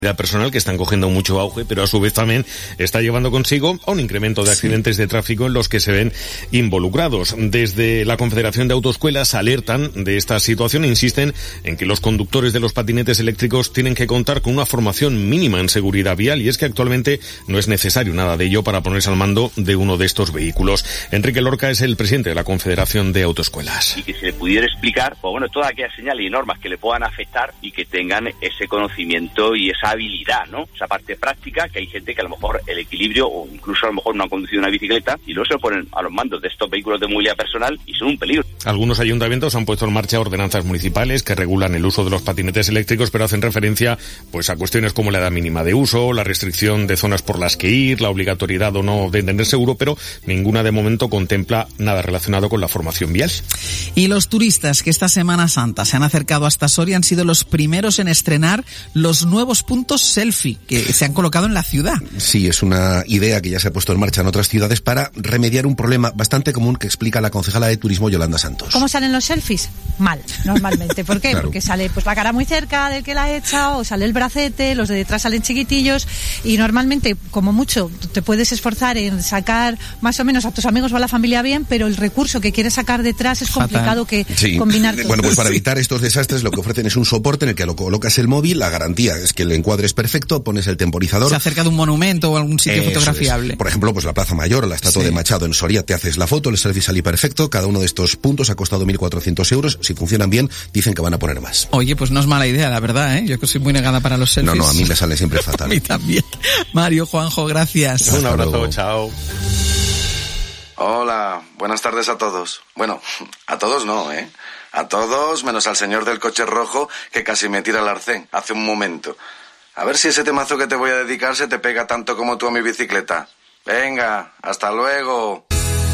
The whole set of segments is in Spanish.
personal que están cogiendo mucho auge, pero a su vez también está llevando consigo a un incremento de accidentes de tráfico en los que se ven involucrados. Desde la Confederación de Autoescuelas alertan de esta situación e insisten en que los conductores de los patinetes eléctricos tienen que contar con una formación mínima en seguridad vial, y es que actualmente no es necesario nada de ello para ponerse al mando de uno de estos vehículos. Enrique Lorca es el presidente de la Confederación de Autoescuelas. Y que se le pudiera explicar, todas aquellas señales y normas que le puedan afectar y que tengan ese conocimiento y esa habilidad, ¿no? Esa parte práctica, que hay gente que a lo mejor el equilibrio, o incluso a lo mejor no ha conducido una bicicleta, y luego se lo ponen a los mandos de estos vehículos de movilidad personal y son un peligro. Algunos ayuntamientos han puesto en marcha ordenanzas municipales que regulan el uso de los patinetes eléctricos, pero hacen referencia a cuestiones como la edad mínima de uso, la restricción de zonas por las que ir, la obligatoriedad o no de tener seguro, pero ninguna de momento contempla nada relacionado con la formación vial. Y los turistas que esta Semana Santa se han acercado hasta Soria han sido los primeros en estrenar los nuevos puntos selfie que se han colocado en la ciudad. Sí, es una idea que ya se ha puesto en marcha en otras ciudades para remediar un problema bastante común que explica la concejala de Turismo, Yolanda Santos. ¿Cómo salen los selfies? Mal, normalmente. ¿Por qué? Claro. Porque sale la cara muy cerca del que la ha echado, o sale el bracete, los de detrás salen chiquitillos, y normalmente, como mucho, te puedes esforzar en sacar más o menos a tus amigos o a la familia bien, pero el recurso que quieres sacar detrás es complicado que combinar todo. Bueno, para evitar estos desastres lo que ofrecen es un soporte en el que lo colocas el móvil. La garantía es que el encuadre es perfecto, pones el temporizador. Se acerca de un monumento o algún sitio fotografiable. Por ejemplo, la Plaza Mayor o la estatua de Machado en Soria, te haces la foto, el selfie sale perfecto. Cada uno de estos puntos ha costado 1.400 euros. Si funcionan bien, dicen que van a poner más. Oye, pues no es mala idea, la verdad, ¿eh? Yo que soy muy negada para los selfies. No, a mí me sale siempre fatal. A mí también. Mario, Juanjo, gracias. Un abrazo, chao. Hola, buenas tardes a todos. Bueno, a todos no, ¿eh? A todos, menos al señor del coche rojo que casi me tira el arcén hace un momento. A ver si ese temazo que te voy a dedicar se te pega tanto como tú a mi bicicleta. Venga, hasta luego.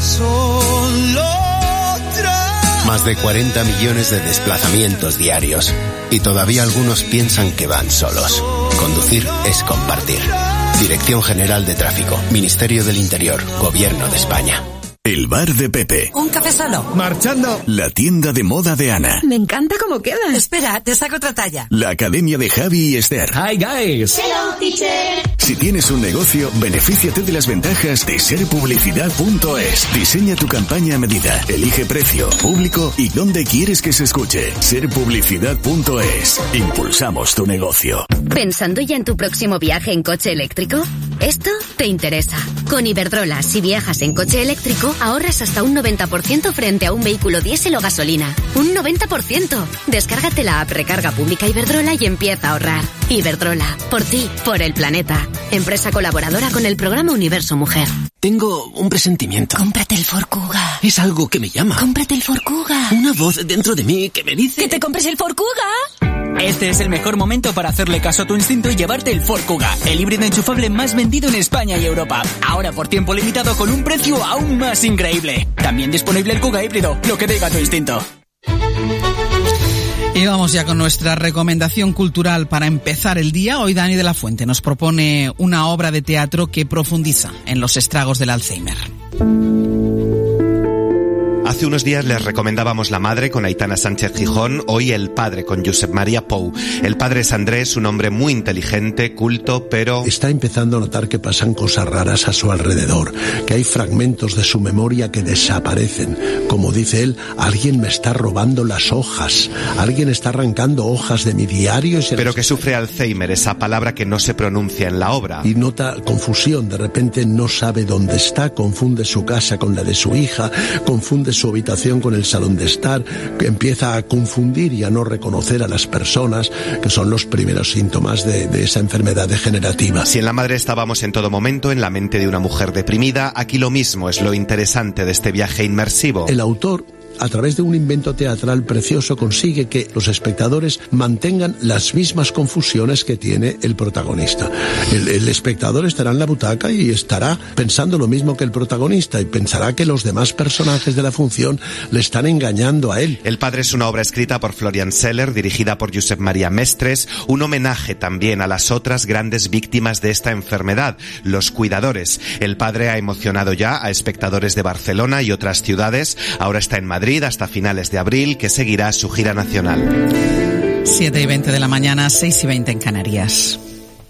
Más de 40 millones de desplazamientos diarios. Y todavía algunos piensan que van solos. Conducir es compartir. Dirección General de Tráfico, Ministerio del Interior, Gobierno de España. El bar de Pepe. Un café solo. Marchando. La tienda de moda de Ana. Me encanta cómo queda. Espera, te saco otra talla. La academia de Javi y Esther. Hi guys. Hello teacher. Si tienes un negocio, benefíciate de las ventajas de serpublicidad.es. Diseña tu campaña a medida. Elige precio, público y dónde quieres que se escuche. Serpublicidad.es. Impulsamos tu negocio. ¿Pensando ya en tu próximo viaje en coche eléctrico? Esto te interesa. Con Iberdrola, si viajas en coche eléctrico, ahorras hasta un 90% frente a un vehículo diésel o gasolina. ¡Un 90%! Descárgate la app Recarga Pública Iberdrola y empieza a ahorrar. Iberdrola, por ti, por el planeta. Empresa colaboradora con el programa Universo Mujer. Tengo un presentimiento. Cómprate el Ford Kuga. Es algo que me llama. Cómprate el Ford Kuga. Una voz dentro de mí que me dice... ¡Que te compres el Ford Kuga! Este es el mejor momento para hacerle caso a tu instinto y llevarte el Ford Kuga, el híbrido enchufable más vendido en España y Europa. Ahora por tiempo limitado con un precio aún más increíble. También disponible el Kuga híbrido, lo que diga tu instinto. Y vamos ya con nuestra recomendación cultural para empezar el día. Hoy Dani de la Fuente nos propone una obra de teatro que profundiza en los estragos del Alzheimer. Hace unos días les recomendábamos La Madre con Aitana Sánchez Gijón, hoy El Padre con Josep Maria Pou. El padre es Andrés, un hombre muy inteligente, culto, pero... Está empezando a notar que pasan cosas raras a su alrededor, que hay fragmentos de su memoria que desaparecen. Como dice él, alguien me está robando las hojas, alguien está arrancando hojas de mi diario... Pero que sufre Alzheimer, esa palabra que no se pronuncia en la obra. Y nota confusión, de repente no sabe dónde está, confunde su casa con la de su hija, confunde su habitación con el salón de estar, que empieza a confundir y a no reconocer a las personas, que son los primeros síntomas de esa enfermedad degenerativa. Si en La Madre estábamos en todo momento en la mente de una mujer deprimida, aquí lo mismo es lo interesante de este viaje inmersivo. El autor, a través de un invento teatral precioso, consigue que los espectadores mantengan las mismas confusiones que tiene el protagonista. El espectador estará en la butaca y estará pensando lo mismo que el protagonista y pensará que los demás personajes de la función le están engañando a él. El Padre es una obra escrita por Florian Seller, dirigida por Josep Maria Mestres, un homenaje también a las otras grandes víctimas de esta enfermedad, los cuidadores. El Padre ha emocionado ya a espectadores de Barcelona y otras ciudades, ahora está en Madrid hasta finales de abril, que seguirá su gira nacional. 7:20 de la mañana, 6:20 en Canarias.